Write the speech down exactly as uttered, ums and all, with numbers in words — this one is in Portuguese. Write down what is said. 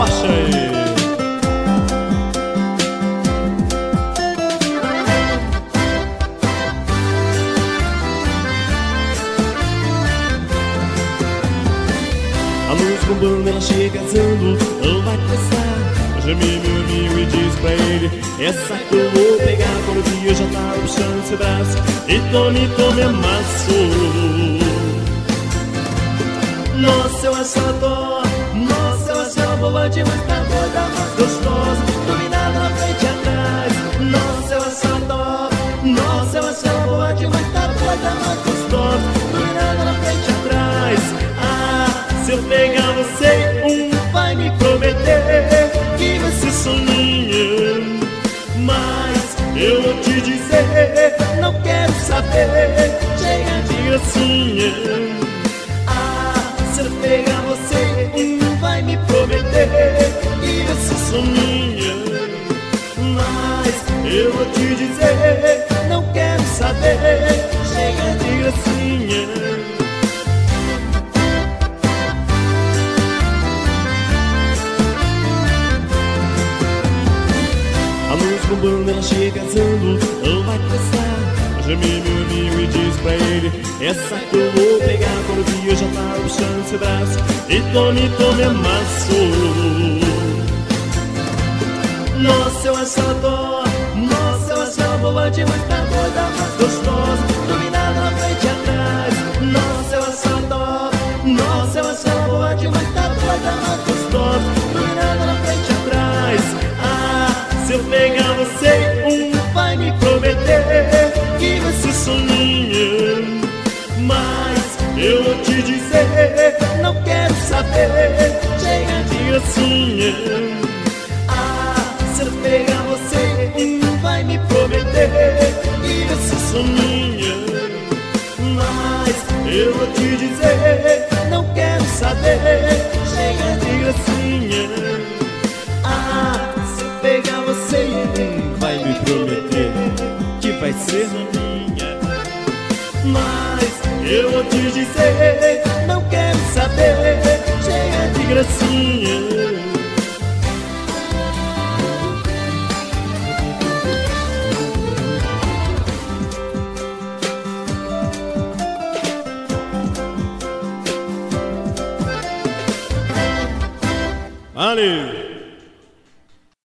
Rocha aí. A luz bombando, ela chega casando, não vai começar. Chame meu amigo e diz pra ele: essa que eu vou pegar quando o dia já tá puxando seu braço. E tome, tome, amasso. Nossa, eu acho ela dó. Nossa, eu acho ela boa demais, tá doida, mais gostosa, dominada na frente e atrás. Nossa, eu acho ela dó. Nossa, eu acho ela boa demais, tá doida, mais gostosa, dominada na frente e atrás. Ah, se eu pegar você, um vai me prometer que vai ser soninha. Mas eu vou te dizer, não quero saber, chega de gracinha. Se eu pegar você, um vai me prometer que vai ser soninha. Mas eu vou te dizer, não quero saber, chega de gracinha. A luz bombando, ela chega casando, não vai prestar. Chame meu amigo e diz pra ele: essa que eu vou pegar quando o dia já tá puxando seu braço. E tome, tome, amasso. Nossa, eu acho ela dó. Nossa, eu acho ela boa demais, tá doida, mais gostosa, dominada na frente e atrás. Nossa, eu acho ela dó. Nossa, eu acho ela boa demais, tá doida, mais gostosa, dominada na frente e atrás. Ah, se eu pegar você, um vai me prometer que vai ser soninha. Mas eu vou te dizer, não quero saber, chega de gracinha. Ah, se eu pegar você, um vai me prometer que vai ser soninha. Mas eu vou te dizer, não quero saber, chega de gracinha. Ah, se eu pegar você, um vai me prometer que vai ser soninha. Mas eu vou te dizer, não quero saber, chega de gracinha. Valeu!